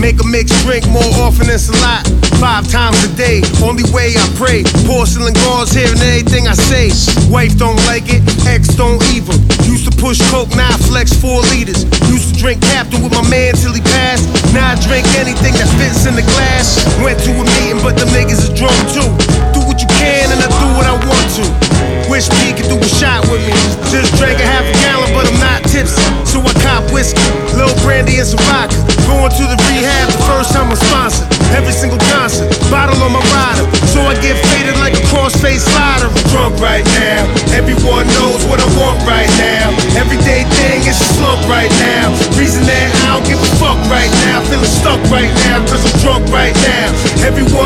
Make a mixed drink more often than a lot. 5 times a day, only way I pray. Porcelain gauze hearing anything I say. Wife don't like it, ex don't even. Used to push coke, now I flex 4 liters. Used to drink Captain with my man till he passed. Now I drink anything that fits in the glass. Went to a meeting, but the niggas is drunk too. Do what you can and I do what I want to. Wish P could do a shot with me. Just drank a half a gallon, but I'm not tipsy. So I cop whiskey, Lil Brandy and some vodka. Going to the rehab the first time I'm sponsored. Every single concert, bottle on my rider. So I get faded like a crossface slider. I'm drunk right now, everyone knows what I want right now. Everyday thing is a slump right now. Reason that I don't give a fuck right now. Feeling stuck right now, cause I'm drunk right now. Everyone